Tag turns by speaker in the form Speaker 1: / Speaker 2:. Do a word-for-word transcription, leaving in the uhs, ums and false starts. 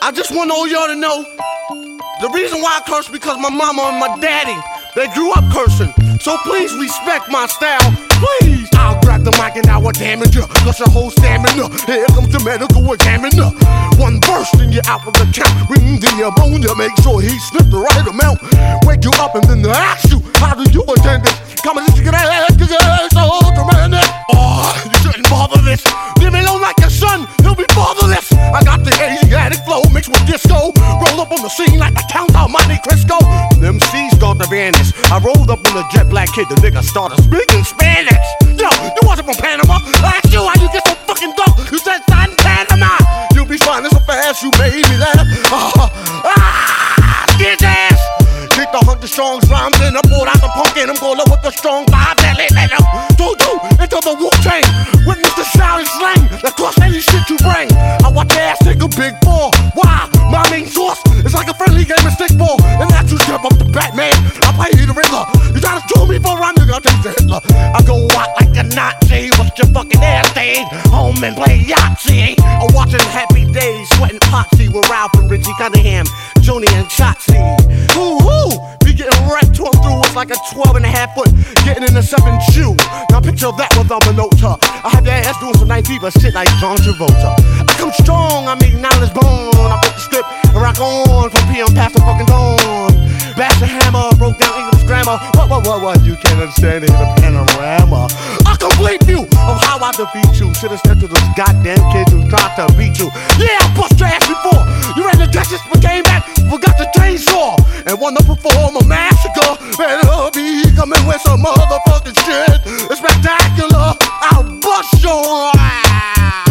Speaker 1: I just want all y'all to know, the reason why I curse because my mama and my daddy, they grew up cursing. So please respect my style, please. I'll grab the mic and I will damage you, cause your whole stamina. Here comes the medical examiner. One burst and you're out of the count. Ring the ammonia, make sure he sniffed the right amount. Wake you up and then ask you, how do you attend this? Come and get ass, get ass, so tremendous. Oh, you shouldn't bother this. Leave me alone like your son, he'll be fatherless. I got the Asiatic flow mixed with disco. Roll up on the scene like the Count of Monte Cristo. Them C's start to vanish. I rolled up in a jet black kid, the nigga started speaking Spanish. Yo, you wasn't from Panama. I asked you how you get so fucking dope. You said son Panama. You be finding so fast, you made me laugh. Ah, ah, get ass. Get the hundred strong rhymes and I pulled out the punk and I'm going with the strong vibe that let let them do do into the Wu-Tang. Witness the shouting slang that cost any shit you bring. I watch your ass take a big ball. Why? My main source is like a friendly game of stickball. And that's you step up to Batman. I play you the Riddler. You try to do me for a run, nigga, I'll take the Hitler. I go out like a Nazi. What's your fucking ass stage? Home and play Yahtzee. I'm watching Happy Days, sweating potsy with Ralph and Richie Cunningham, Joni and Shotzi. Ooh, ooh, be getting right to him through. It's like a twelve and a half foot getting in a seven shoe. Now picture that without a nota. I have your ass doing some night fever shit like John Travolta. I come strong, I'm eating out his bone. I put the script and rock on from P M past the fucking dawn. Bash the hammer, broke down English grammar. What, what, what, what, you can't understand it in a panorama. A complete view of how I defeat you. Should've stepped to those goddamn kids who tried to beat you. Yeah, I bust your ass before. You ran the Texas but came back, forgot the chainsaw. And wanna perform a massacre. Better be coming with some motherfucking shit. It's spectacular, I'll bust your ass.